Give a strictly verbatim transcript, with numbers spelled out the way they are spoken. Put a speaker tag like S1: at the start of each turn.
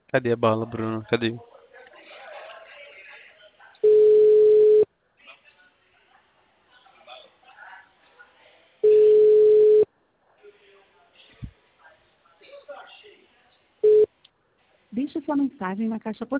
S1: Cadê a bala, Bruno? Cadê?
S2: Deixe sua mensagem na caixa postal.